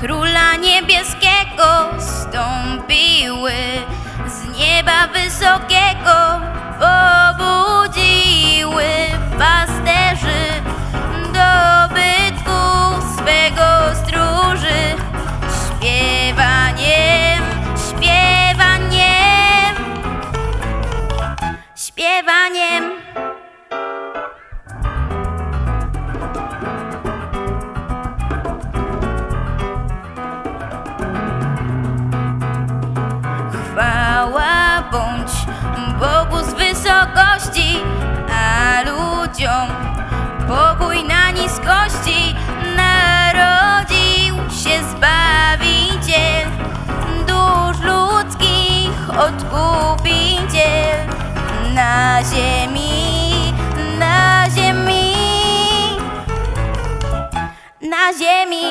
Króla niebieskiego stąpiły z nieba wysokiego, pobudziły pasterzy dobytku swego stróży. Śpiewaniem, śpiewaniem, śpiewaniem. Chwała bądź Bogu z wysokości, a ludziom pokój na niskości. Narodził się Zbawiciel dusz ludzkich, Odkupiciel na ziemi, na ziemi, na ziemi.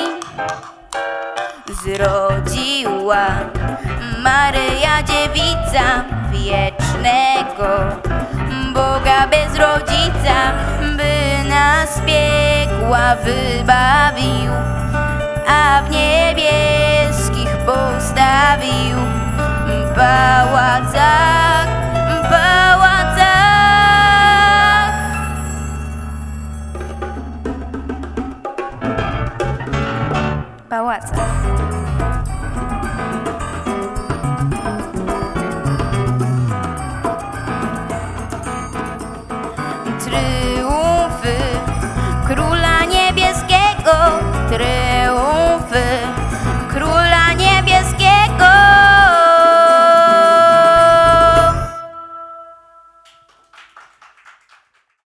Zrodziła Maryja dziewica wiecznego Boga bez rodzica, by nas piekła wybawił, a w niebieskich postawił pałacach, pałacach. Pałacach.